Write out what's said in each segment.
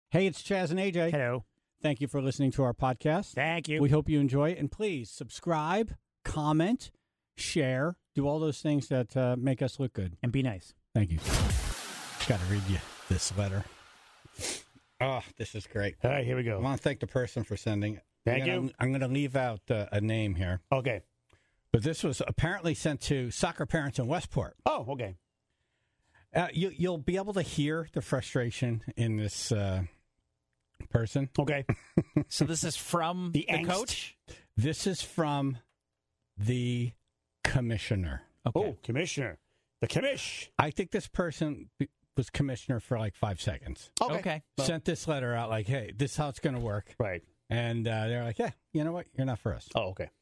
Hey, it's Chaz and AJ. Hello. Thank you for listening to our podcast. Thank you. We hope you enjoy it. And please subscribe, comment, share, do all those things that make us look good. And be nice. Thank you. Got to read you this letter. Oh, this is great. All right, here we I go. want to thank the person for sending it. Thank you. I'm going to leave out a name here. Okay. But this was apparently sent to soccer parents in Westport. Oh, okay. You'll be able to hear the frustration in this person. Okay. So this is from the angst. coach? This is from the commissioner. Okay. Oh, commissioner. The commish. I think this person was commissioner for like 5 seconds. Okay. Sent this letter out like, hey, this is how it's going to work. Right. And they're like, yeah, you know what? You're not for us. Oh, okay.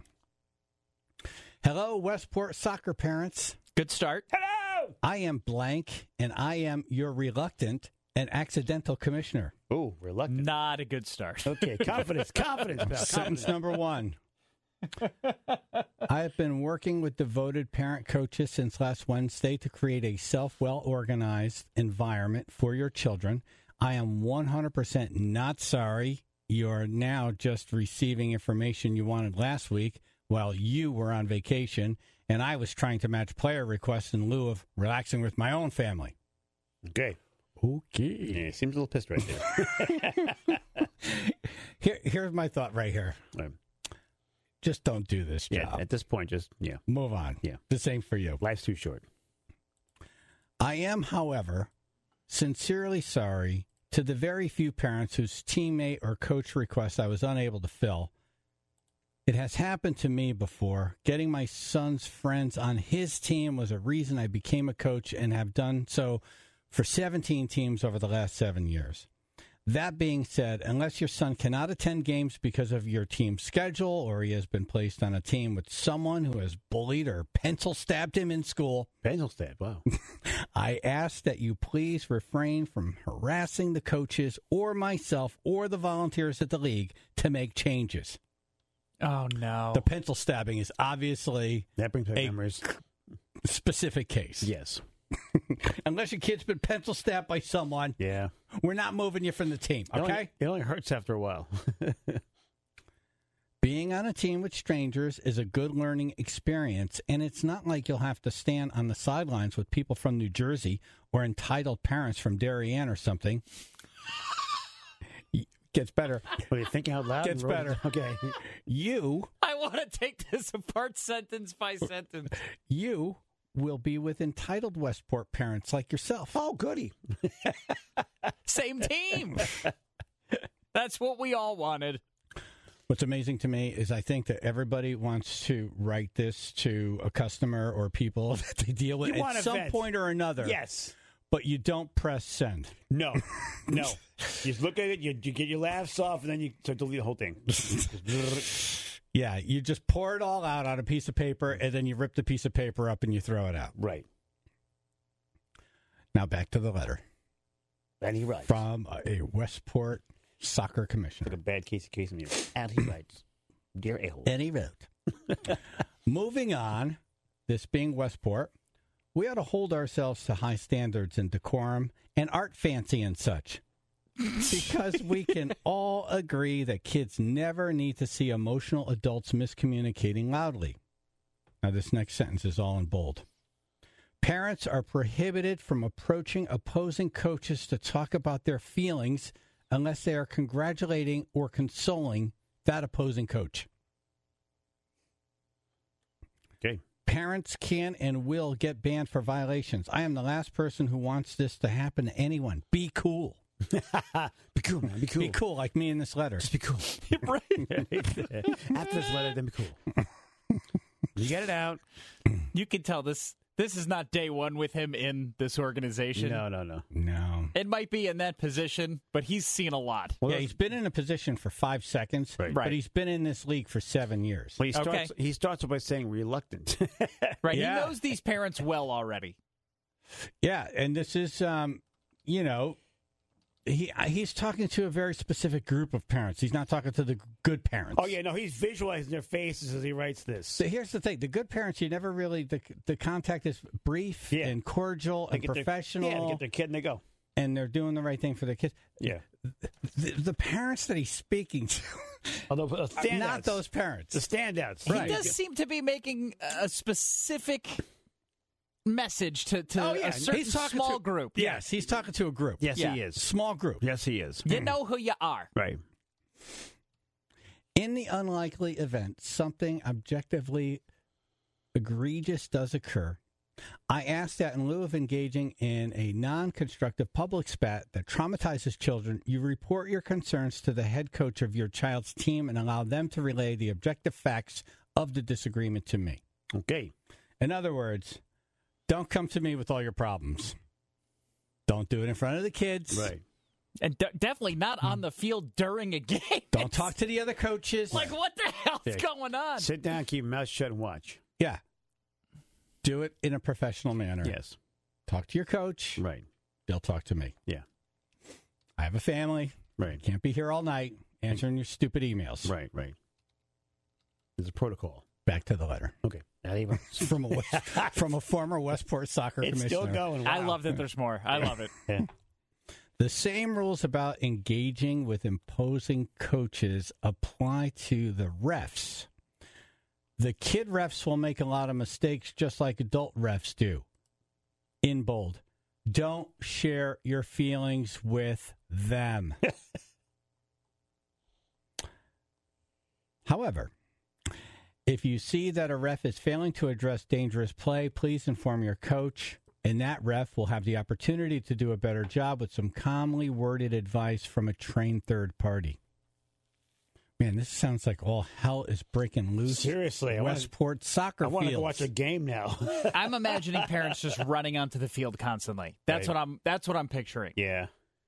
Hello, Westport soccer parents. Good start. Hello. I am blank, and I am your reluctant and accidental commissioner. Oh, reluctant. Not a good start. Okay. Confidence. Confidence. Pal. Sentence number 1. I have been working with devoted parent coaches since last Wednesday to create a well-organized environment for your children. I am 100% not sorry you are now just receiving information you wanted last week while you were on vacation, and I was trying to match player requests in lieu of relaxing with my own family. Okay. Okay. Yeah, seems a little pissed right there. Here's my thought right here. Right. Just don't do this job. Yeah, at this point, just, Move on. Yeah. This ain't for you. Life's too short. I am, however, sincerely sorry to the very few parents whose teammate or coach requests I was unable to fill. It has happened to me before. Getting my son's friends on his team was a reason I became a coach and have done so for 17 teams over the last 7 years. That being said, unless your son cannot attend games because of your team's schedule or he has been placed on a team with someone who has bullied or pencil stabbed him in school, Pencil stab. Wow. I ask that you please refrain from harassing the coaches or myself or the volunteers at the league to make changes. Oh, no. The pencil stabbing is obviously That brings back a memories. specific case. Yes. Unless your kid's been pencil stabbed by someone, Yeah. we're not moving you from the team, okay? It only hurts after a while. Being on a team with strangers is a good learning experience, and it's not like you'll have to stand on the sidelines with people from New Jersey or entitled parents from Darien or something. Gets better. What are you thinking out loud? Gets better. Okay. I want to take this apart sentence by sentence. You will be with entitled Westport parents like yourself. Oh, goody. Same team. That's what we all wanted. What's amazing to me is I think that everybody wants to write this to a customer or people that they deal with You want at a some vet. point or another. Yes. But you don't press send. No. No. You just look at it, you get your laughs off, and then you start to delete the whole thing. Yeah, you just pour it all out on a piece of paper, and then you rip the piece of paper up and you throw it out. Right. Now back to the letter. And he writes. From a Westport soccer commissioner. Like a bad case of me. And he writes, Dear a-hole. And he wrote, moving on, this being Westport, we ought to hold ourselves to high standards in decorum and art fancy and such. Because we can all agree that kids never need to see emotional adults miscommunicating loudly. Now, this next sentence is all in bold. Parents are prohibited from approaching opposing coaches to talk about their feelings unless they are congratulating or consoling that opposing coach. Okay. Parents can and will get banned for violations. I am the last person who wants this to happen to anyone. Be cool. Be cool, man. Be cool. Be cool, like me in this letter. Just be cool. Right. After this letter, then be cool. You get it out. You can tell this is not day one with him in this organization. No. No. It might be in that position, but he's seen a lot. Well, Yeah, he's been in a position for 5 seconds, Right. but he's been in this league for 7 years. Well, he starts by saying reluctant. Right. Yeah. He knows these parents well already. Yeah, and this is, he's talking to a very specific group of parents. He's not talking to the good parents. Oh, yeah, no, he's visualizing their faces as he writes this. So here's the thing. The good parents, you never really, the contact is brief Yeah. and cordial They and get professional. they get their kid and they go. and they're doing the right thing for their kids. Yeah. The parents that he's speaking to, Although standouts. not those parents. The standouts. Right. He does seem to be making a specific message to a certain small group. Yes, he's talking to a group. Yes, Yeah. he is. Small group. Yes, he is. You know who you are. Right. In the unlikely event something objectively egregious does occur, I ask that in lieu of engaging in a non-constructive public spat that traumatizes children, you report your concerns to the head coach of your child's team and allow them to relay the objective facts of the disagreement to me. Okay. In other words, don't come to me with all your problems. Don't do it in front of the kids. Right. And definitely not on the field during a game. Don't talk to the other coaches. Like, what the hell's Yeah. going on? Sit down, keep your mouth shut, and watch. Yeah. Do it in a professional manner. Yes. Talk to your coach. Right. They'll talk to me. Yeah. I have a family. Right. Can't be here all night answering your stupid emails. Right. Right. There's a protocol. Back to the letter. Okay. Not even. from a former Westport soccer It's commissioner. still going. I Wow. love that there's more. I love it. Yeah. The same rules about engaging with imposing coaches apply to the refs. The kid refs will make a lot of mistakes just like adult refs do. In bold, don't share your feelings with them. However, if you see that a ref is failing to address dangerous play, please inform your coach, and that ref will have the opportunity to do a better job with some calmly worded advice from a trained third party. Man, this sounds like all hell is breaking loose. Seriously, Westport soccer I want to fields. go watch a game now. I'm imagining parents just running onto the field constantly. That's Right. what I'm picturing. Yeah.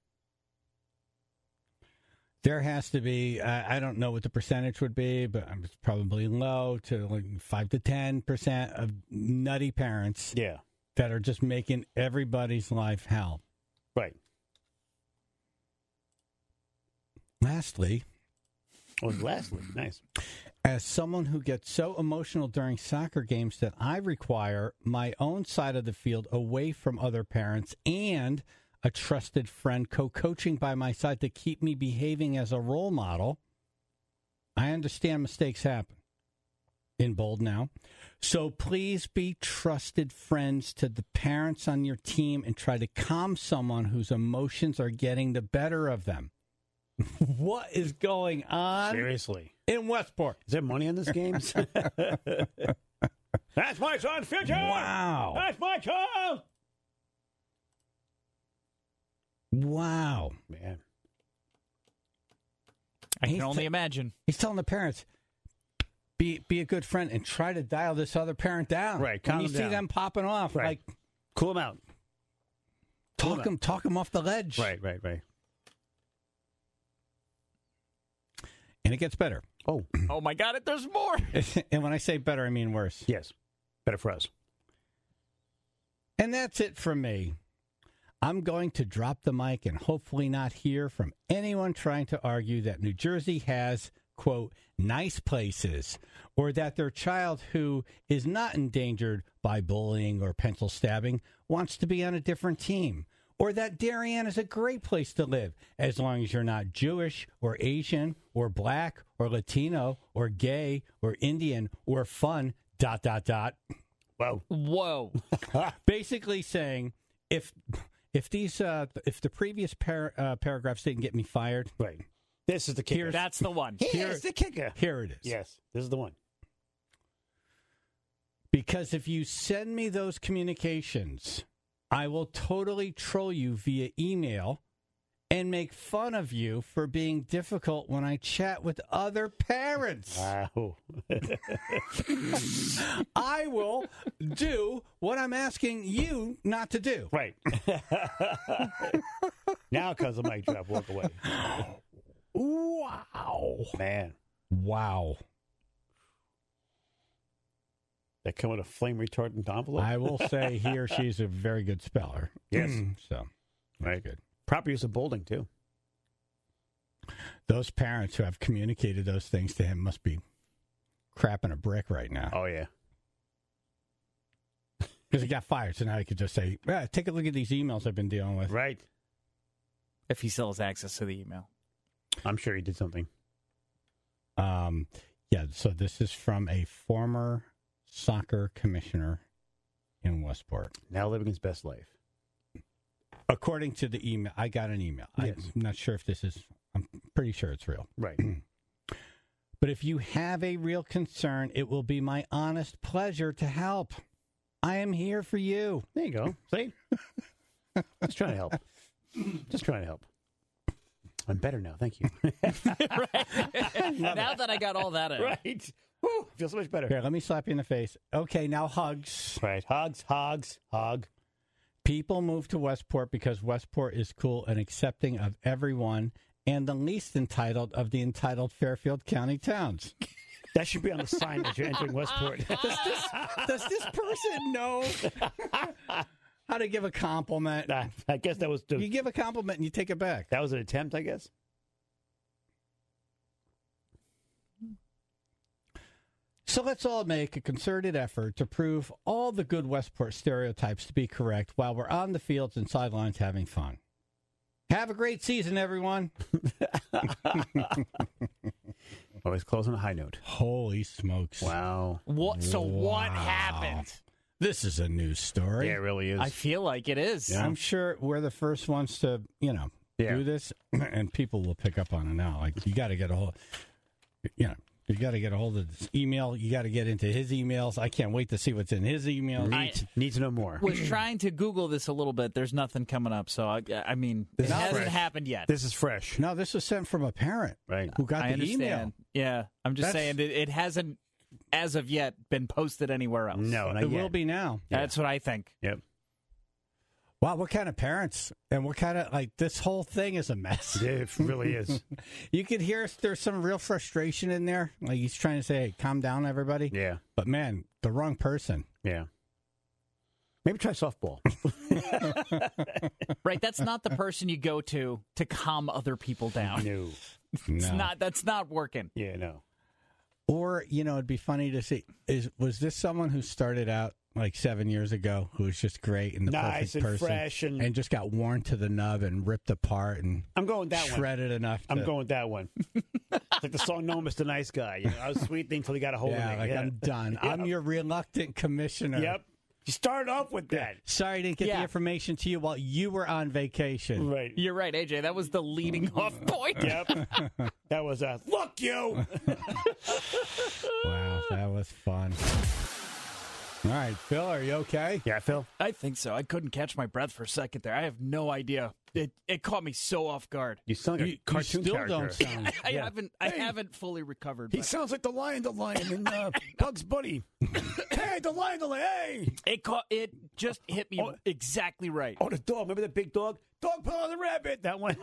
There has to be, I don't know what the percentage would be, but it's probably low to like 5 to 10% of nutty parents Yeah. that are just making everybody's life hell. Right. Lastly, Nice. as someone who gets so emotional during soccer games that I require my own side of the field away from other parents and a trusted friend co-coaching by my side to keep me behaving as a role model, I understand mistakes happen. In bold now. So please be trusted friends to the parents on your team and try to calm someone whose emotions are getting the better of them. What is going on Seriously. in Westport? Is there money in this game? That's my son's future. Wow. That's my child. Wow. Man. I He's can only imagine. He's telling the parents, be a good friend and try to dial this other parent down. Right, When calm you them see down. them popping off, Right. like Cool him out. talk them off the ledge. Right. And it gets better. Oh, Oh my God! There's more. And when I say better, I mean worse. yes. Better for us. And that's it from me. I'm going to drop the mic and hopefully not hear from anyone trying to argue that New Jersey has, quote, nice places, or that their child who is not endangered by bullying or pencil stabbing wants to be on a different team, or that Darien is a great place to live as long as you're not Jewish or Asian or black or Latino or gay or Indian or fun, ... Whoa. Whoa! Basically saying if the previous paragraphs didn't get me fired, Right. This is the kicker. That's the one. Here's the kicker. here it is. Yes. This is the one. Because if you send me those communications, I will totally troll you via email and make fun of you for being difficult when I chat with other parents. Wow. I will do what I'm asking you not to do. Right. Now comes the mic drop. Walk away. Wow. Man. Wow. That come with a flame retardant envelope? I will say he or she's a very good speller. Yes. So, Right. good. Proper use of bolding, too. Those parents who have communicated those things to him must be crapping a brick right now. Oh, yeah. Because he got fired, so now he could just say, take a look at these emails I've been dealing with. Right. if he still has access to the email. I'm sure he did something. Yeah, so this is from a former soccer commissioner in Westport. Now living his best life. According to the email, I got an email. Yes. I'm not sure if this is, I'm pretty sure it's real. Right. But if you have a real concern, it will be my honest pleasure to help. I am here for you. There you go. See? Just trying to help. Just trying to help. I'm better now. Thank you. Now that I got all that out. Right. Woo, feel so much better. Here, let me slap you in the face. Okay, now hugs. Right. Hugs, hug. People move to Westport because Westport is cool and accepting of everyone and the least entitled of the entitled Fairfield County towns. That should be on the sign as you're entering Westport. Does this person know how to give a compliment? I guess that was You give a compliment and you take it back. that was an attempt, I guess. So let's all make a concerted effort to prove all the good Westport stereotypes to be correct while we're on the fields and sidelines having fun. Have a great season, everyone. Always close on a high note. Holy smokes. Wow. What? So what happened? This is a news story. Yeah, it really is. I feel like it is. Yeah. I'm sure we're the first ones to, do this, and people will pick up on it now. Like, you got to get a hold, you got to get a hold of this email. You got to get into his emails. I can't wait to see what's in his email. Need to know more. Was trying to Google this a little bit. There's nothing coming up. So, I mean, it hasn't happened yet. This is fresh. No, this was sent from a parent who got I the understand. email. Yeah, I'm just saying it hasn't, as of yet, been posted anywhere else. No, not It yet. will be now. That's what I think. Yep. Wow, what kind of parents? And what kind of, this whole thing is a mess. It really is. You could hear there's some real frustration in there. Like, he's trying to say, hey, calm down, everybody. Yeah. But, man, the wrong person. Yeah. Maybe try softball. Right, that's not the person you go to calm other people down. No. That's not working. Yeah, no. Or, it'd be funny to see, was this someone who started out like 7 years ago who was just great and the Nice perfect and person fresh and just got worn to the nub and ripped apart and I'm going that one. shredded enough to, I'm going with that one. It's like the song "No, Mr. Nice Guy." I was sweet thing till he got a hold of me. I'm done. I'm your reluctant commissioner. Yep. You started off with that. Sorry I didn't get the information to you while you were on vacation. Right. You're right, AJ. That was the leading off point. Yep. That was a look you. Wow, that was fun. All right, Phil, are you okay? Yeah, Phil. I think so. I couldn't catch my breath for a second there. I have no idea. It caught me so off guard. You sound like a cartoon you still character. don't sound. I haven't fully recovered. He but sounds like the lion in Bugs Bunny. Hey, the lion, hey! It just hit me exactly right. Oh, the dog. Remember the big dog? Dog pull on the rabbit. That one.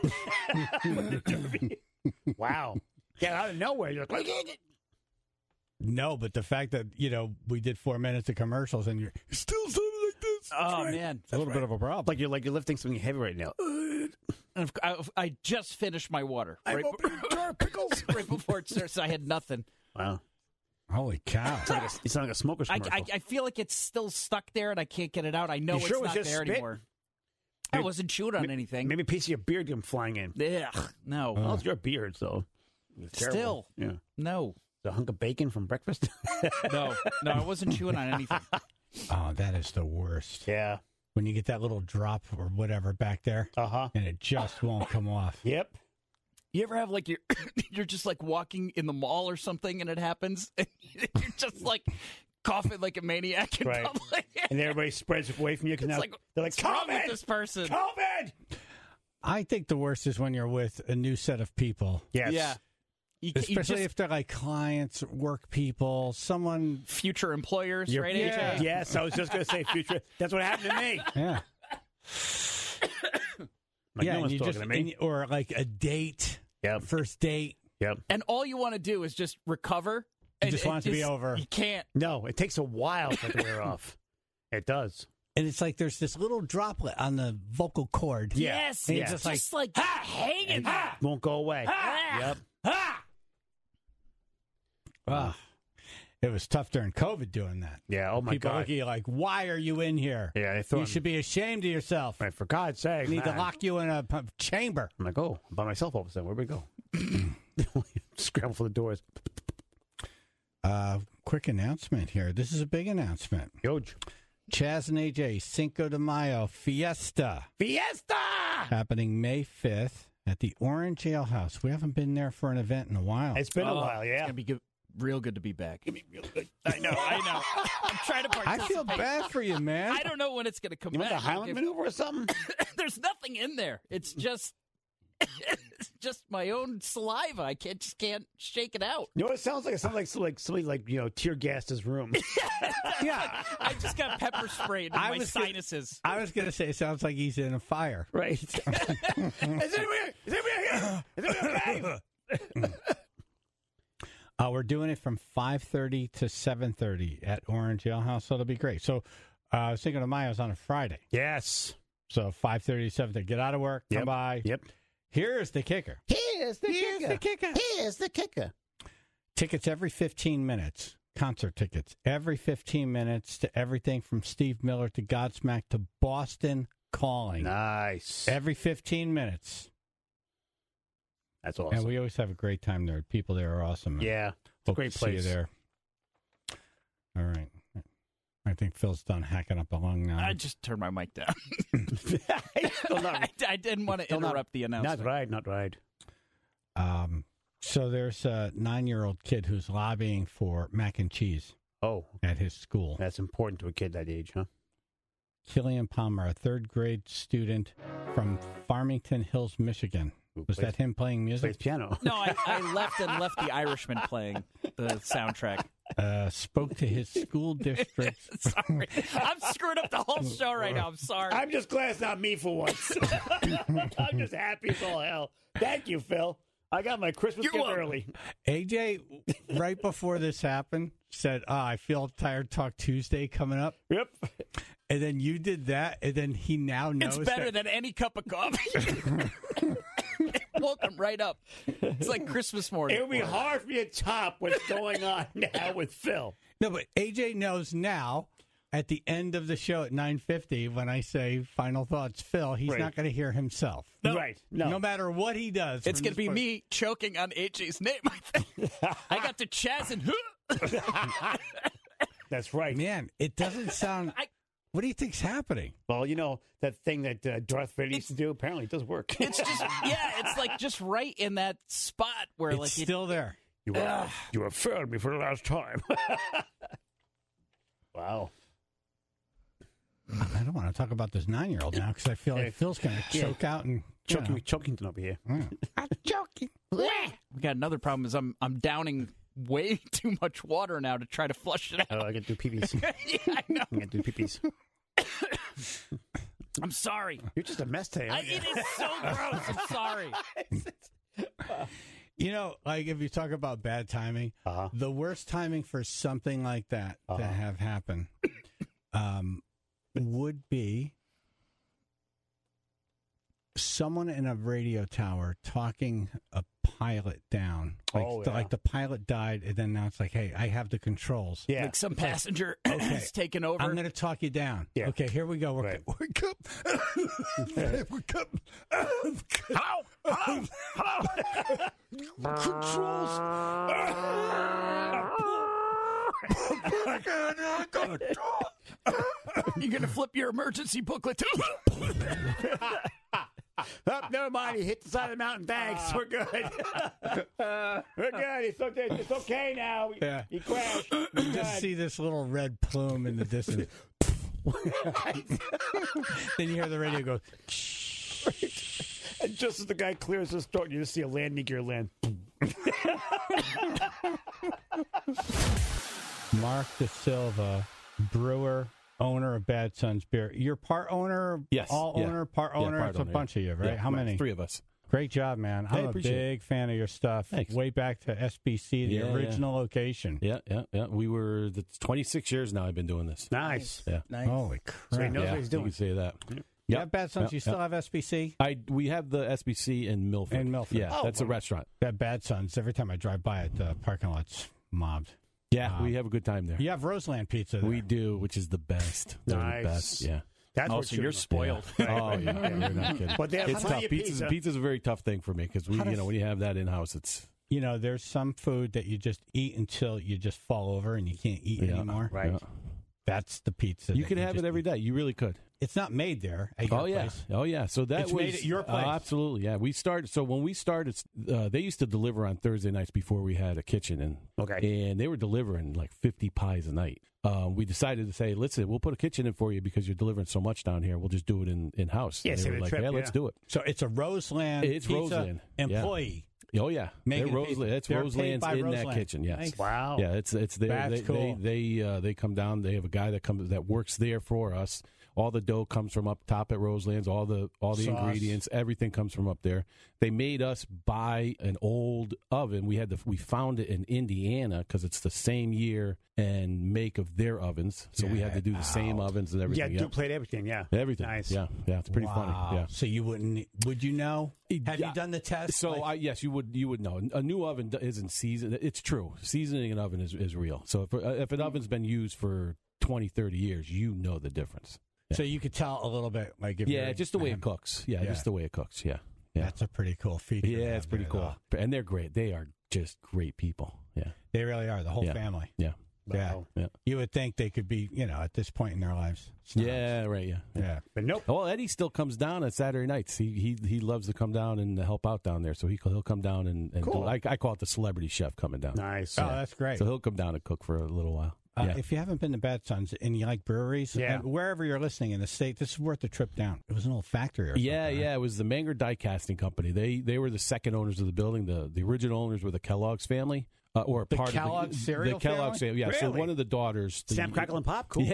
Wow. Yeah, out of nowhere. You're like, No, but the fact that, we did 4 minutes of commercials and you're still sounding like this. Oh, man. It's a little bit of a problem. like you're lifting something heavy right now. And I just finished my water. I'm opening a jar of pickles. Right before it starts, so I had nothing. Wow. Holy cow. You sound like a smoker's commercial. I feel like it's still stuck there and I can't get it out. I know You it's sure it was not just there spit? anymore. I wasn't chewing on anything. Maybe a piece of your beard come flying in. Ugh, no. Well, it's your beard, so. It's terrible. Still. Yeah. No. The hunk of bacon from breakfast? No, I wasn't chewing on anything. Oh, that is the worst. Yeah. When you get that little drop or whatever back there, Uh-huh. and it just won't come off. Yep. You ever have like you're just like walking in the mall or something and it happens and you're just like coughing like a maniac in Right. public. And everybody spreads away from you because now they're like, what's wrong with COVID! this person? COVID! I think the worst is when you're with a new set of people. Yes. Yeah. Especially if they're like clients, work people, someone. future employers, right, yeah. AJ? Yes, I was just going to say future. That's what happened to me. Yeah. Like, yeah, no one's and you talking just, to me. or like a date, Yep. first date. Yep. And all you want to do is just recover. You just want it to be over. You can't. No, it takes a while for it to wear off. It does. And it's like there's this little droplet on the vocal cord. Yeah. Yes. And It's it's just like hanging there. Won't go away. Ah. Yep. Ah. It was tough during COVID doing that. Yeah, oh my People God. look at you like, why are you in here? Yeah, they thought You should be ashamed of yourself. right, for God's sake. We need man. to lock you in a chamber. I'm like, oh, I'm by myself all of a sudden. Where we go? Scramble for the doors. Quick announcement here. This is a big announcement. Huge. Chaz and AJ, Cinco de Mayo Fiesta. Fiesta! Happening May 5th at the Orange Ale House. We haven't been there for an event in a while. It's been a while, It's yeah. gonna be good, real good to be back. real good. I know. I'm trying to I participate. feel bad for you, man. I don't know when it's gonna come You back. meant the Highland maneuver or something? There's nothing in there. It's just my own saliva. I just can't shake it out. You know what it sounds like? It sounds like somebody tear gassed his room. Yeah. I just got pepper sprayed in I my was gonna- sinuses. I was going to say it sounds like he's in a fire. Right. Is anybody here? Is anybody okay? We're doing it from 5:30 to 7:30 at Orange Ale House, so it'll be great. So Cinco de Mayo is on a Friday. Yes. So 5:30 to 7:30. Get out of work, come Yep. by. Yep. Here's the kicker. Here's the kicker. Here's the kicker. Tickets every 15 minutes. Concert tickets every 15 minutes to everything from Steve Miller to Godsmack to Boston Calling. Nice. Every 15 minutes. That's awesome. And we always have a great time there. People there are awesome. Yeah. It's a Hope great to see you place. there. All right. I think Phil's done hacking up the lung now. I just turned my mic down. Still not, I didn't want to still not- interrupt the announcement. not right. So there's a 9-year-old kid who's lobbying for mac and cheese Oh, at his school. that's important to a kid that age, huh? Killian Palmer, a third-grade student from Farmington Hills, Michigan. Was that him playing Plays music? piano. No, I left The Irishman playing the soundtrack. Spoke to his school district. Sorry. I'm screwing up the whole show right now. I'm sorry. I'm just glad it's not me for once. I'm just happy as all hell. Thank you, Phil. I got my Christmas You're gift welcome. early. AJ, right before this happened, said, I feel tired Talk Tuesday coming up. Yep. And then you did that, and then he now knows It's better that than any cup of coffee. Woke him right up. It's like Christmas morning. It would be hard for me to top what's going on now with Phil. No, but AJ knows now at the end of the show at 9:50 when I say final thoughts, Phil, he's Right. not going to hear himself. Right. No. matter what he does. It's from going to this be point- me choking on AJ's name, I think. I got the Chaz and That's right. Man, it doesn't sound. What do you think's happening? Well, you know, that thing that Darth Vader used to do, apparently it does work. It's just, it's like just right in that spot where It's like still there. You have failed me for the last time. Wow. I don't want to talk about this 9-year-old now because I feel like Phil's going to choke out and Chokington over here. I'm joking. we got another problem is I'm downing way too much water now to try to flush it out. Oh, I got to do pee-pees. Yeah, I know. I got to do pee-pees. I'm sorry. You're just a mess today. aren't you? It is so gross. I'm sorry. You know, like if you talk about bad timing, Uh-huh. the worst timing for something like that to have happen would be someone in a radio tower talking a pilot down. Like the pilot died, and then now it's like, hey, I have the controls. Yeah. Like some passenger Okay. is taking over. I'm going to talk you down. Yeah. Okay, here we go. Right. You're going to flip your emergency booklet too? Oh, never mind. He hit the side of the mountain. Thanks. We're good. We're good. It's okay now. Yeah. He crashed. You just see this little red plume in the distance. Then you hear the radio go. And just as the guy clears his throat, you just see a landing gear land. Mark De Silva, brewer, owner of Bad Sons Beer. You're part owner? Yes. All Yeah. owner, part Yeah, owner? part It's owner, a bunch of you, right? Yeah, How many? 3 of us. Great job, man. Hey, I'm a appreciate big fan of your stuff. Thanks. Way back to SBC, the Yeah, original location. Yeah. It's 26 years now I've been doing this. Nice. Yeah. Holy crap. So he knows Yeah, what he's doing. You can say that. You have Bad Sons? You still have SBC? We have the SBC in Milford. In Milford. Yeah, Oh, that's a well. restaurant. That Bad Sons, every time I drive by it, the parking lot's mobbed. Yeah, we have a good time there. You have Roseland Pizza there. We do, which is the best. They're Nice. the best. Yeah. That's Oh, what so you're you're spoiled. Oh yeah, you're not kidding. But they have It's plenty tough. of pizza. Pizza's a very tough thing for me because we, when you have that in house, it's You know, there's some food that you just eat until you just fall over and you can't eat anymore. Right. Yeah. That's the pizza. You that could have it just every eat. day. You really could. It's not made there at your place. Oh yeah. So that It's was made at your place. absolutely. Yeah, we started. So when we started, they used to deliver on Thursday nights before we had a kitchen, and they were delivering like 50 pies a night. We decided to say, listen, we'll put a kitchen in for you because you're delivering so much down here. We'll just do it in house. Yeah, And they save were the like, trip, yeah, let's yeah. do it. So it's a Roseland It's Pizza Roseland. employee. Oh yeah, Making they're pizza. Roseland. That's They're paid Roseland's by in Roseland. that kitchen. Yes. Nice. Wow. Yeah, it's That's cool. They come down. They have a guy that works there for us. All the dough comes from up top at Roseland's. All the Sauce. ingredients, everything comes from up there. They made us buy an old oven. We found it in Indiana because it's the same year and make of their ovens. So we had to do the same ovens and everything. Yeah, duplicate everything. Yeah. Everything. Nice. Yeah, it's pretty funny. Wow. Yeah. So you wouldn't? Would you know? Have Yeah. you done the test? So Like- yes, you would know. A new oven isn't seasoned. It's true. Seasoning an oven is real. So if an oven's been used for 20, 30 years, you know the difference. So you could tell a little bit, like if Yeah, you're- just the way it cooks. Yeah, Yeah. just the way it cooks. Yeah. That's a pretty cool feature. to Yeah, have it's pretty there, cool. though. And they're great. They are just great people. Yeah. They really are. The whole Yeah. family. Yeah. Yeah. Wow. You would think they could be, at this point in their lives. snobs. Yeah, right, yeah. Yeah. But nope. Well, Eddie still comes down on Saturday nights. He loves to come down and help out down there. So he'll come down and Cool. I call it the celebrity chef coming down. Nice. Oh, that's great. So he'll come down and cook for a little while. Yeah. If you haven't been to Bad Sons and you like breweries, Yeah. and wherever you're listening in the state, this is worth a trip down. It was an old factory or something. Yeah, right? It was the Manger Die Casting Company. They were the second owners of the building. The original owners were the Kellogg's family, or The part Kellogg's of cereal the Kellogg's family? family. Yeah, so Really? one of the daughters, Snap, Crackle, and Pop. Cool.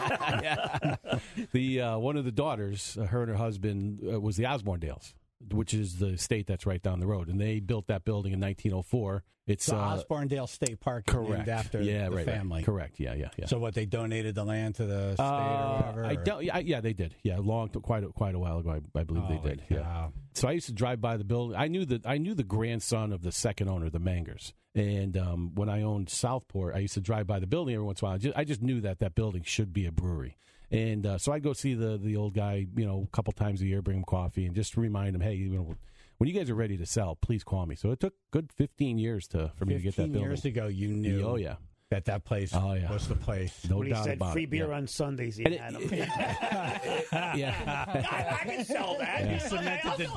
Yeah, the one of the daughters, her and her husband, was the Osborndales, which is the estate that's right down the road, and they built that building in 1904. It's So Osborndale State Park is correct named after yeah, the right, family. Right. Correct. Yeah. So what, they donated the land to the state or whatever? I or- don't. Yeah, they did. Yeah, quite a while ago. I believe they Holy did. Yeah. cow. So I used to drive by the building. I knew the grandson of the second owner, the Mangers. And when I owned Southport, I used to drive by the building every once in a while. I just knew that building should be a brewery. And so I'd go see the old guy, a couple times a year, bring him coffee, and just remind him, hey, when you guys are ready to sell, please call me. So it took good 15 years for me to get that 15 building. years ago, you knew Oh yeah, that place Oh, yeah. was the place. no When he doubt said about free it. beer yeah. on Sundays, he And had it- 'em. yeah. I can sell that. Yeah. You cemented the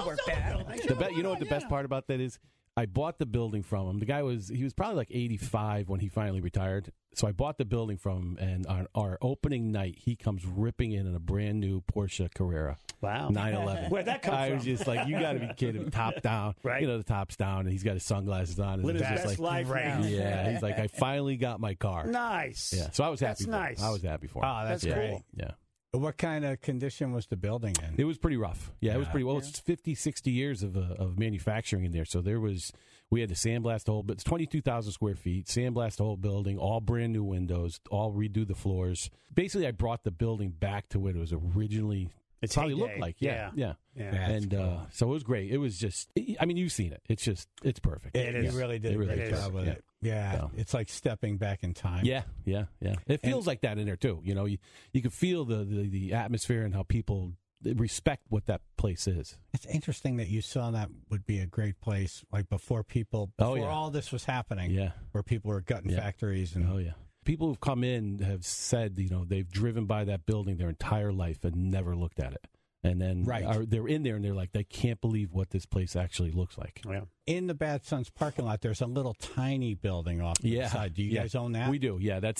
deal. You know what the best part about that is? I bought the building from him. The guy was probably like 85 when he finally retired. So I bought the building from him, and on our opening night, he comes ripping in a brand new Porsche Carrera. Wow. 911. Where'd that come I from? was just like, you got to be kidding me. Top down. Right. The top's down, and he's got his sunglasses on. And Live it's his just best like, life great. now. yeah, he's like, I finally got my car. Nice. Yeah, so I was happy. That's for him. nice. I was happy for him. Oh, that's That's great. cool. Yeah. What kind of condition was the building in? It was pretty rough. Yeah, it was Yeah. pretty well. It's 50, 60 years of manufacturing in there. So we had to sandblast the whole, but it's 22,000 square feet, sandblast the whole building, all brand new windows, all redo the floors. Basically, I brought the building back to what it was originally It's probably heyday. looked like. Yeah. Yeah. That's And cool. so it was great. It was just, I mean, you've seen it. It's perfect. It is. You really did a It really great is. job with Yeah. it. Yeah, So. it's like stepping back in time. Yeah. It feels like that in there too. You can feel the atmosphere and how people respect what that place is. It's interesting that you saw that would be a great place, like before Oh, yeah. all this was happening, Yeah. where people were gutting Yeah. factories and Oh yeah. People who've come in have said, they've driven by that building their entire life and never looked at it. And then Right. they're in there and they're like, they can't believe what this place actually looks like. Yeah. in the Bad Sons parking lot, there's a little tiny building off to the side. Do you guys own that? We do. Yeah. That's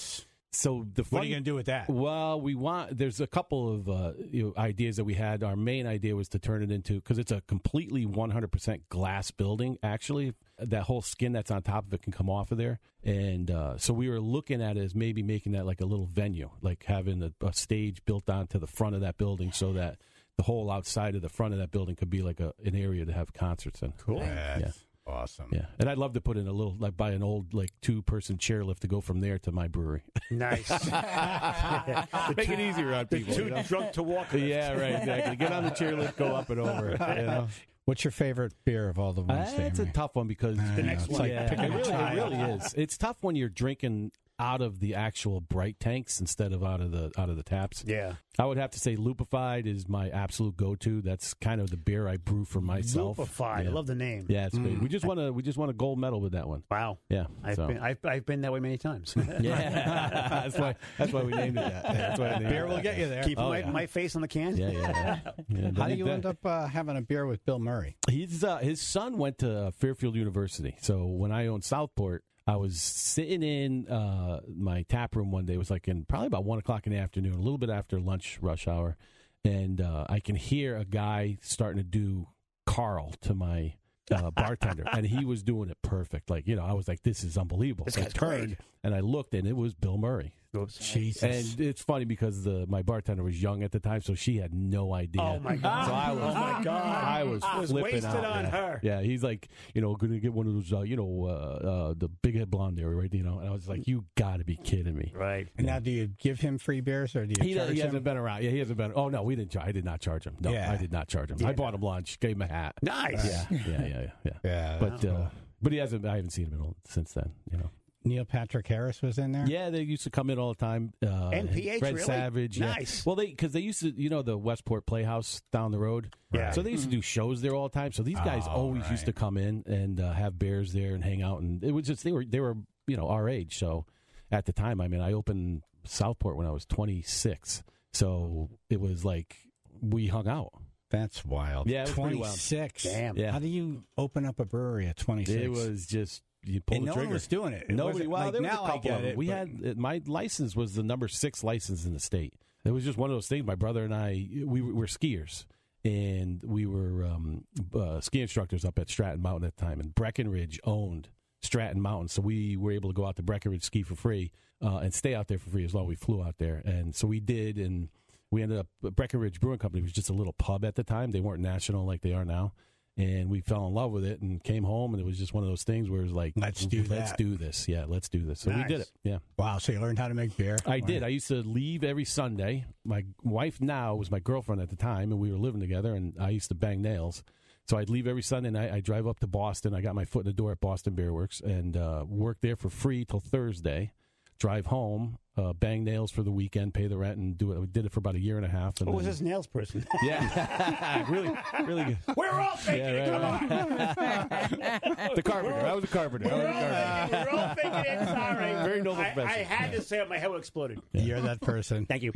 so the what are you going to do with that? Well, there's a couple of ideas that we had. Our main idea was to turn it into, because it's a completely 100% glass building, actually. That whole skin that's on top of it can come off of there. And so we were looking at it as maybe making that like a little venue, like having a stage built onto the front of that building so that the whole outside of the front of that building could be like an area to have concerts in. Cool. Yeah. Awesome. Yeah. And I'd love to put in a little, like buy an old like 2-person chairlift to go from there to my brewery. Nice. Make it eeasier on people. Too drunk to walk. Yeah, right, exactly. Get on the chairlift, go up and over. What's your favorite beer of all the ones? It's a tough one because The next one. Like picking a it child. really is. It's tough when you're drinking out of the actual bright tanks instead of out of the taps. Yeah. I would have to say Lupified is my absolute go-to. That's kind of the beer I brew for myself. Lupified. Yeah. I love the name. Yeah, it's great. We just won a gold medal with that one. Wow. Yeah, I've been that way many times. yeah, that's why we named it that. That's why I named Beer it will that. get you there. Keep yeah. my face on the can. Yeah. How do you end up having a beer with Bill Murray? His son went to Fairfield University. So when I owned Southport, I was sitting in my tap room one day. It was like probably about 1 o'clock in the afternoon, a little bit after lunch rush hour, and I can hear a guy starting to do Carl to my bartender, and he was doing it perfect. Like, I was like, "This is unbelievable." This So I guy's turned great. and I looked, and it was Bill Murray. Oops. Jesus. And it's funny because my bartender was young at the time, so she had no idea. Oh my God. So I was, Oh my God. I was It was flipping wasted out. on man. her. Yeah, he's like, going to get one of those, the big head blonde area, right? And I was like, you got to be kidding me. Right. And now, do you give him free beers or do you charge He him? hasn't been around. Yeah, he hasn't been. Oh no, we didn't. I did not charge him. No, Yeah. I did not charge him. I bought him lunch, gave him a hat. Nice. Yeah. Yeah. But he hasn't. I haven't seen him since then. Neil Patrick Harris was in there? Yeah, they used to come in all the time. NPH, Fred really? Savage. Yeah. Nice. Well, because they used to, the Westport Playhouse down the road. Yeah. So they used to do shows there all the time. So these guys always used to come in and have beers there and hang out. And it was just they were our age. So at the time, I opened Southport when I was 26. So it was like we hung out. That's wild. Yeah, it was pretty wild. 26. Damn. Yeah. How do you open up a brewery at 26? It was just you pull and the no trigger. one was doing it. It Nobody. wasn't Well, like, there was now a couple I get of them. it. We but- had my license was the number 6 license in the state. It was just one of those things. My brother and I, we were skiers, and we were ski instructors up at Stratton Mountain at the time. And Breckenridge owned Stratton Mountain, so we were able to go out to Breckenridge ski for free and stay out there for free as long as we flew out there. And so we did, and we ended up. Breckenridge Brewing Company was just a little pub at the time. They weren't national like they are now. And we fell in love with it and came home, and it was just one of those things where it was like, Let's do this. Yeah, let's do this. So we did Nice. it. Yeah. Wow, so you learned how to make beer? I did. I used to leave every Sunday. My wife now was my girlfriend at the time, and we were living together, and I used to bang nails. So I'd leave every Sunday night. I'd drive up to Boston. I got my foot in the door at Boston Beer Works and work there for free till Thursday. Drive home, bang nails for the weekend, pay the rent, and do it. We did it for about a year and a half. And Who was then- this nails person? Yeah, really good. We're all thinking it. Come on. The carpenter. I was a carpenter. We're all thinking it. Sorry. Very noble I profession. had to say it. My head exploded. You're that person. Thank you.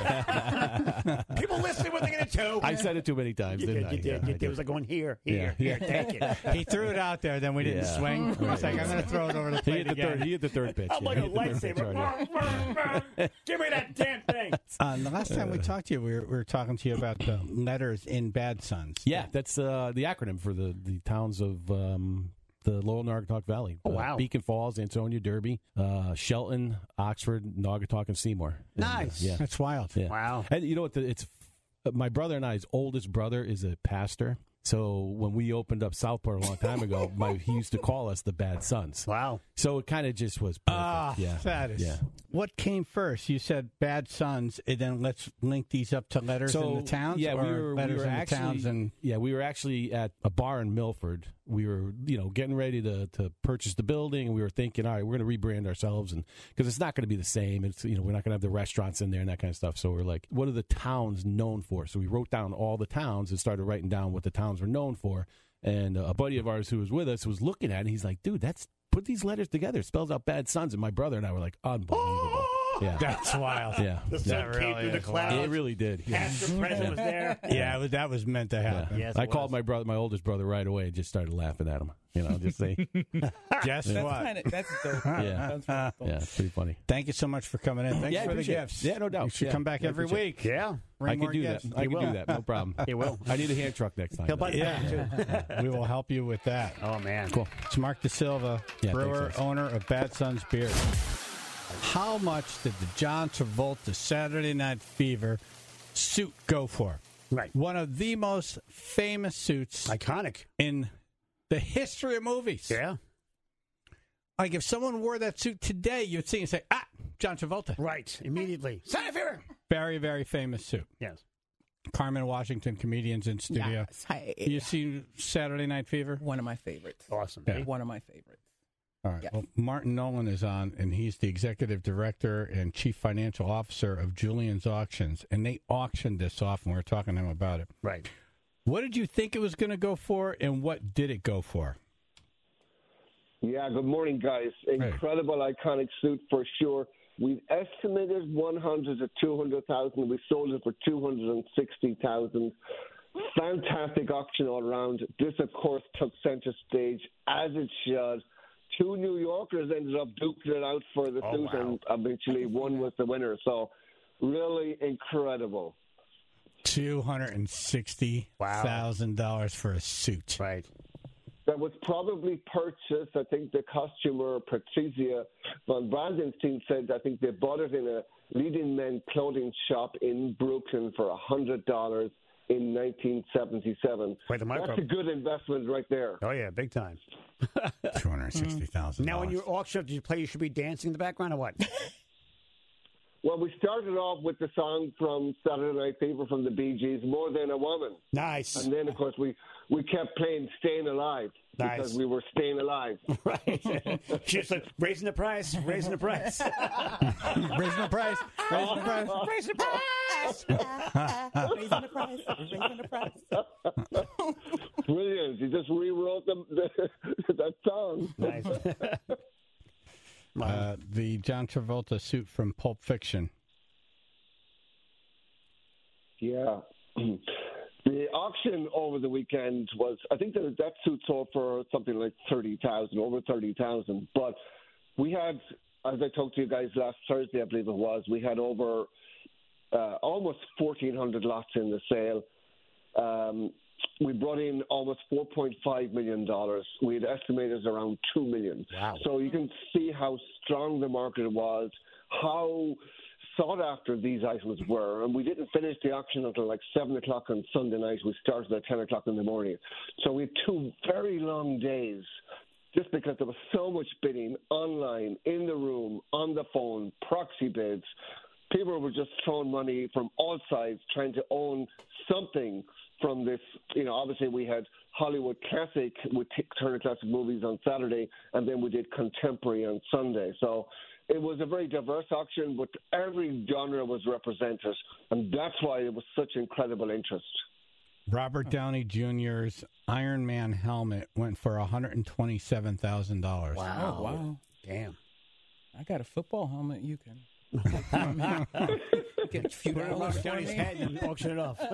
People listening were thinking it too. I said it too many times, You didn't did. I? You did. Yeah, I You did. It was like going here. Take it. He threw it out there, then we didn't Yeah. swing. He's Right. like, I'm going to throw it over the He plate hit the again. third. He hit the third pitch. I'm like Yeah, a he hit the third pitch right lightsaber. Give me that damn thing. The last time we talked to you, we were talking to you about the letters in Bad Sons. Yeah, that's the acronym for the towns of the Lower Naugatuck Valley. Oh, wow. Beacon Falls, Ansonia, Derby, Shelton, Oxford, Naugatuck, and Seymour. And, Nice. yeah. That's wild. Yeah. Wow. And you know what? It's my brother and I's oldest brother is a pastor. So when we opened up Southport a long time ago, he used to call us the Bad Sons. Wow. So it kind of just was perfect. Yeah. That is. Yeah. What came first? You said Bad Sons, and then let's link these up to letters in the towns? Yeah, or letters in the towns and we were actually at a bar in Milford. We were, getting ready to purchase the building, and we were thinking, all right, we're going to rebrand ourselves, and because it's not going to be the same. It's we're not going to have the restaurants in there and that kind of stuff. So we're like, what are the towns known for? So we wrote down all the towns and started writing down what the towns were known for. And a buddy of ours who was with us was looking at it, and he's like, dude, put these letters together. It spells out Bad Sons. And my brother and I were like, unbelievable. Yeah. that's wild. Yeah. The sun came through the clouds. It really did. Yeah. Pastor President was there. Yeah, that was meant to happen. Yes, I it called was. my oldest brother right away and just started laughing at him. Just say, Guess what? That's dope. yeah, yeah, it's pretty funny. Thank you so much for coming in. Thanks Yeah, I for the appreciate it. gifts. Yeah, no doubt. You should Yeah, come back I every appreciate week. Yeah. Bring I can more do gifts. that. I can do that. No problem. He will. I need a hand truck next time. He'll though. buy too. We will help you with that. Oh, man. Cool. It's Mark DeSilva, Yeah, brewer, thanks, guys. owner of Bad Sons Beer. How much did the John Travolta Saturday Night Fever suit go for? Right. One of the most famous suits Iconic. in the history of movies. Yeah. Like if someone wore that suit today, you'd see and say, John Travolta. Right. Immediately. Sign of fear. Very, very famous suit. Yes. Carmen Washington, comedians in studio. Yes. Hi. You see Saturday Night Fever? One of my favorites. Awesome. Yeah. One of my favorites. All right. Yes. Well, Martin Nolan is on, and he's the executive director and chief financial officer of Julian's Auctions, and they auctioned this off, and we were talking to him about it. Right. What did you think it was going to go for, and what did it go for? Yeah, good morning, guys. Incredible, iconic suit for sure. We've estimated 100 to 200,000. We sold it for 260,000. Fantastic auction all around. This, of course, took center stage as it should. Two New Yorkers ended up duking it out for the suit, and eventually one was the winner. So, really incredible. $260,000 for a suit. Right. That was probably purchased. I think the costumer Patricia von Brandenstein said I think they bought it in a leading men clothing shop in Brooklyn for $100 in 1977. Quite the micro. That's a good investment right there. Oh, yeah, big time. $260,000. Now, when you auction, did you play You Should Be Dancing in the background or what? Well, we started off with the song from Saturday Night Fever from the Bee Gees, More Than a Woman. Nice. And then, of course, we kept playing Staying Alive because we were staying alive. Right. Just like, raising the price, raising the price. Raising the price. Raising the price. Raising the price. Raising the price. Raising the price. Brilliant. You just rewrote that song. Nice. The John Travolta suit from Pulp Fiction. Yeah. The auction over the weekend was, I think that suit sold for something like $30,000, over $30,000. But we had, as I talked to you guys last Thursday, I believe it was, we had over almost 1,400 lots in the sale. We brought in almost $4.5 million. We had estimated around $2 million. Wow. So you can see how strong the market was, how sought after these items were. And we didn't finish the auction until like 7 o'clock on Sunday night. We started at 10 o'clock in the morning. So we had 2 very long days just because there was so much bidding online, in the room, on the phone, proxy bids. People were just throwing money from all sides trying to own something from this. You know, obviously we had Hollywood Classic with Turner Classic Movies on Saturday, and then we did Contemporary on Sunday. So it was a very diverse auction, but every genre was represented, and that's why it was such incredible interest. Robert Downey Jr.'s Iron Man helmet went for $127,000. Wow. Oh, wow. Damn. I got a football helmet you can get a few dollars down his head and auction it off.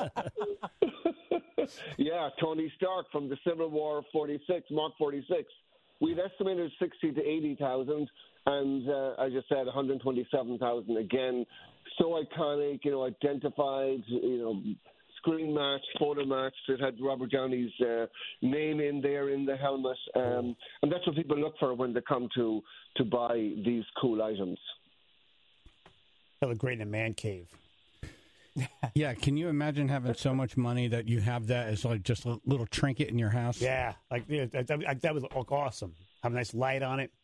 Yeah, Tony Stark from the Civil War 46, Mark 46. We'd estimated 60 to 80,000, and as you said, 127,000 again. So iconic, you know, identified, you know, screen match, photo match. It had Robert Downey's name in there in the helmet, and that's what people look for when they come to buy these cool items. That looked great in a man cave. Yeah, can you imagine having so much money that you have that as like just a little trinket in your house? Yeah, like that was awesome. Have a nice light on it.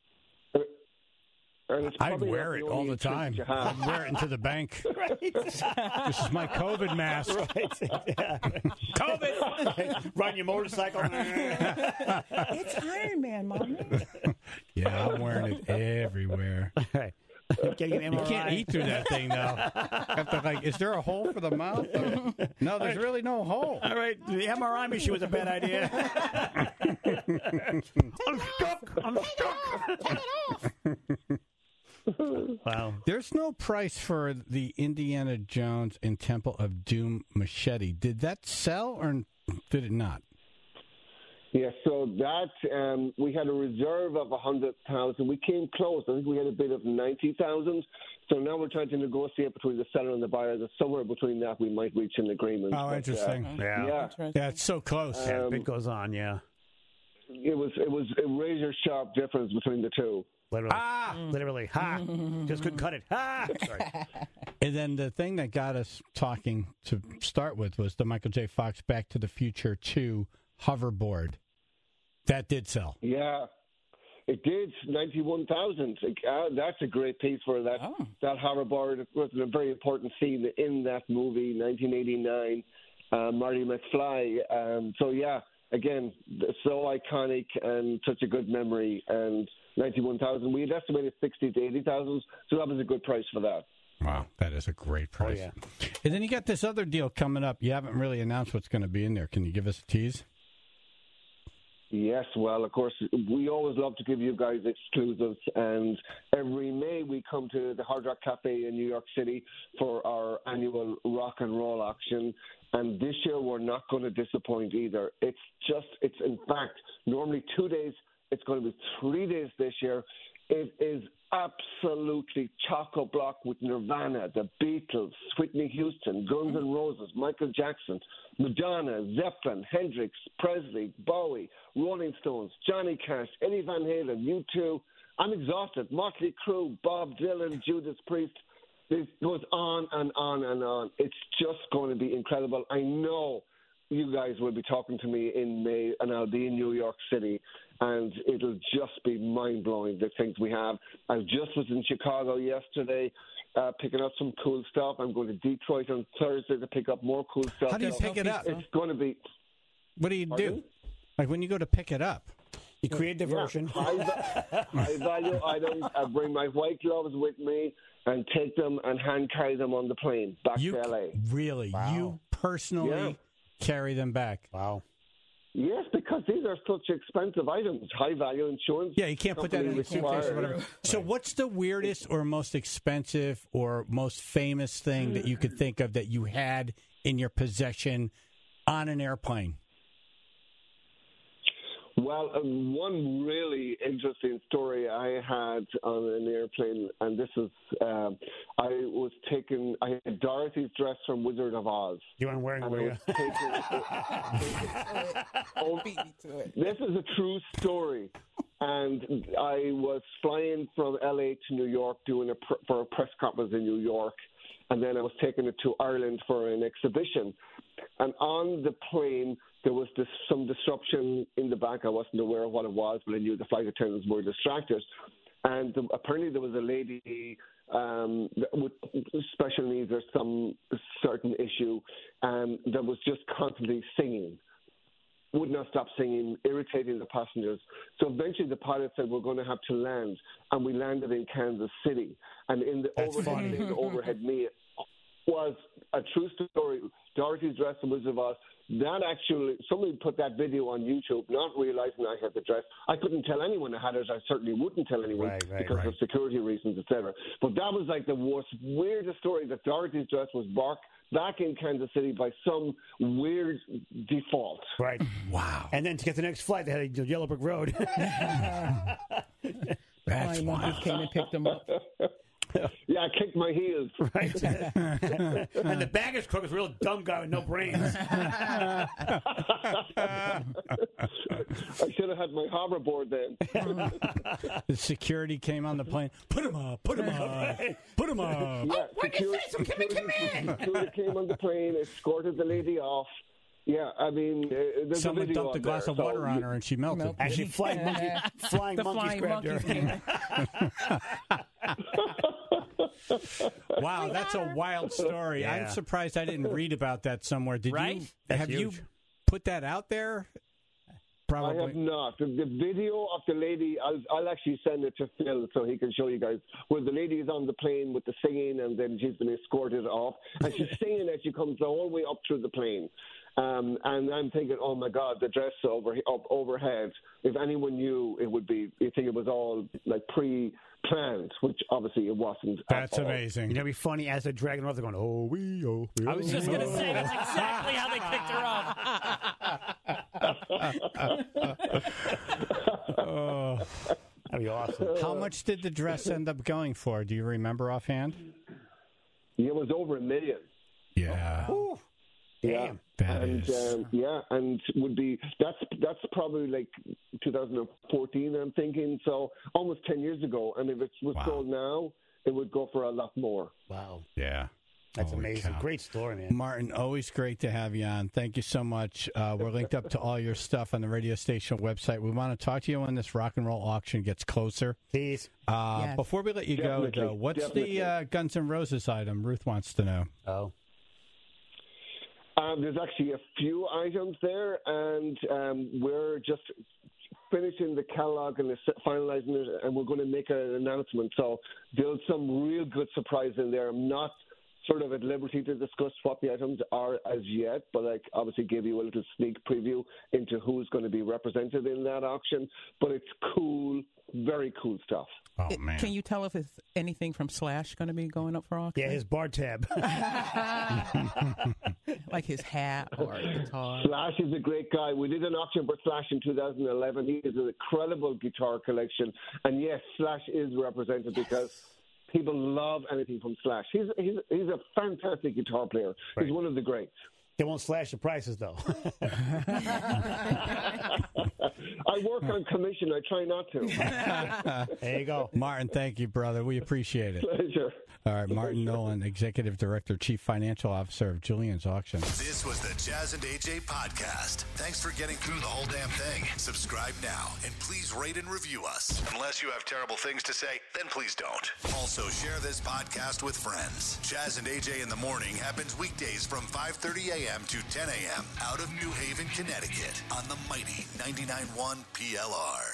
I'd wear it all the time. I'd wear it into the bank. Right. This is my COVID mask. Right. Yeah. COVID. Ride your motorcycle. It's Iron Man, Mommy. Yeah, I'm wearing it everywhere. Right. Getting an MRI. You can't eat through that thing now. After, like, is there a hole for the mouth? No, there's really no hole. All right, the MRI machine was a bad idea. I'm stuck. Take it off. Wow. There's no price for the Indiana Jones and Temple of Doom machete. Did that sell or did it not? Yeah, so that we had a reserve of 100,000. We came close. I think we had a bid of 90,000. So now we're trying to negotiate between the seller and the buyer. That somewhere between that we might reach an agreement. Oh, interesting. Yeah. Yeah, it's so close. Yeah, bid goes on. Yeah. It was a razor sharp difference between the two. Literally. Literally. Ha! Just couldn't cut it. Ha! Sorry. And then the thing that got us talking to start with was the Michael J. Fox Back to the Future 2 hoverboard. That did sell. Yeah. It did 91,000. That's a great piece for that. Oh. That hoverboard. It was a very important scene in that movie, 1989. Marty McFly. So yeah, again, so iconic and such a good memory. And 91,000. We had estimated 60 to 80,000, so that was a good price for that. Wow, that is a great price. yeah. And then you got this other deal coming up. You haven't really announced what's going to be in there. Can you give us a tease? Yes, well, of course, we always love to give you guys exclusives, and every May we come to the Hard Rock Cafe in New York City for our annual rock and roll auction, and this year we're not going to disappoint either. It's in fact, normally 2 days, it's going to be 3 days this year. It is absolutely chock-a-block with Nirvana, the Beatles, Whitney Houston, Guns N' Roses, Michael Jackson, Madonna, Zeppelin, Hendrix, Presley, Bowie, Rolling Stones, Johnny Cash, Eddie Van Halen, U2. I'm exhausted. Motley Crue, Bob Dylan, Judas Priest. It goes on and on and on. It's just going to be incredible. I know you guys will be talking to me in May, and I'll be in New York City, and it'll just be mind-blowing, the things we have. I just was in Chicago yesterday picking up some cool stuff. I'm going to Detroit on Thursday to pick up more cool stuff. How do you pick it up? It's going to be... What do you Pardon? do? Like when you go to pick it up? You create diversion. High value items. I bring my white gloves with me and take them and hand carry them on the plane back to LA. Really? Wow. You personally carry them back? Wow. Yes, because these are such expensive items. High value insurance. Yeah, you can't put that in a suitcase or whatever. So what's the weirdest or most expensive or most famous thing that you could think of that you had in your possession on an airplane? Well, one really interesting story I had on an airplane, and this is, I had Dorothy's dress from Wizard of Oz. You weren't wearing And it, I were you? Beat me to it. This is a true story. And I was flying from LA to New York doing for a press conference in New York. And then I was taking it to Ireland for an exhibition. And on the plane, there was some disruption in the back. I wasn't aware of what it was, but I knew the flight attendants were distracted. And apparently there was a lady with special needs or some certain issue that was just constantly singing. Would not stop singing, irritating the passengers. So eventually the pilot said, we're going to have to land. And we landed in Kansas City. And in the overhead meal was a true story. Dorothy's dress from Wizard of Oz. That actually, somebody put that video on YouTube, not realizing I had the dress. I couldn't tell anyone I had it. I certainly wouldn't tell anyone because of security reasons, etc. But that was like the weirdest story, that Dorothy's dress was back in Kansas City by some weird default. Right. Wow. And then to get the next flight, they had to Yellow Brick Road. That's Flying monkeys came and picked them up. Yeah, I kicked my heels. Right. And the baggage clerk was a real dumb guy with no brains. I should have had my hoverboard then. The security came on the plane. Put him up. Put him up. Put him up. Yeah, security came on the plane, escorted the lady off. Yeah, I mean, there's Someone a video dumped a on glass there, of water on her and she melted. Actually, flying The monkeys grabbed her. came. Wow, that's a wild story. Yeah. I'm surprised I didn't read about that somewhere. Did Right? you? That's Have you huge. put that out there? I Probably. have not. The video of the lady, I'll actually send it to Phil so he can show you guys, where the lady is on the plane with the singing and then she's been escorted off. And she's singing as she comes the whole way up through the plane. And I'm thinking, oh my God, the dress overhead. If anyone knew, it would be, you think it was all like pre-planned, which obviously it wasn't. That's at all. amazing. You know, it'd be funny as they're dragging her off, they're going, oh, we, oh, we. I was just going to say, that's exactly how they kicked her off. Oh. That'd be awesome. How much did the dress end up going for? Do you remember offhand? It was over $1 million. Yeah. Damn. That And is. and would be that's probably like 2014. I'm thinking, so almost 10 years ago. And if it was sold now, it would go for a lot more. Wow. Yeah. That's Holy amazing. cow. Great story, man. Martin, always great to have you on. Thank you so much. We're linked up to all your stuff on the radio station website. We want to talk to you when this rock and roll auction gets closer. Please. Yes. Before we let you go, Definitely. though, what's Definitely. the Guns N' Roses item? Ruth wants to know. Oh. There's actually a few items there, and we're just finishing the catalog and finalizing it, and we're going to make an announcement. So there's some real good surprise in there. I'm not sort of at liberty to discuss what the items are as yet, but I obviously gave you a little sneak preview into who's going to be represented in that auction. But it's cool, very cool stuff. Oh, man. Can you tell if it's anything from Slash going to be going up for auction? Yeah, his bar tab. Like his hat or guitar. Slash is a great guy. We did an auction for Slash in 2011. He has an incredible guitar collection. And yes, Slash is represented because people love anything from Slash. He's a fantastic guitar player. Right. He's one of the greats. They won't slash the prices, though. I work on commission. I try not to. There you go. Martin, thank you, brother. We appreciate it. Pleasure. All right, Martin Nolan, Executive Director, Chief Financial Officer of Julian's Auction. This was the Jazz and AJ podcast. Thanks for getting through the whole damn thing. Subscribe now and please rate and review us. Unless you have terrible things to say, then please don't. Also, share this podcast with friends. Jazz and AJ in the morning happens weekdays from 5:30 a.m. to 10 a.m. out of New Haven, Connecticut on the mighty 99.1 PLR.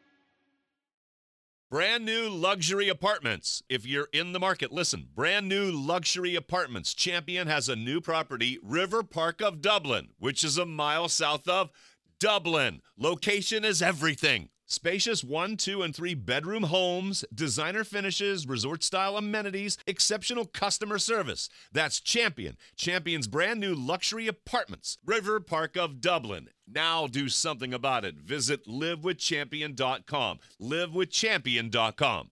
Brand new luxury apartments. If you're in the market, listen. Brand new luxury apartments. Champion has a new property, River Park of Dublin, which is a mile south of Dublin. Location is everything. Spacious 1, 2, and 3 bedroom homes, designer finishes, resort-style amenities, exceptional customer service. That's Champion. Champion's brand new luxury apartments. River Park of Dublin. Now do something about it. Visit livewithchampion.com. Livewithchampion.com.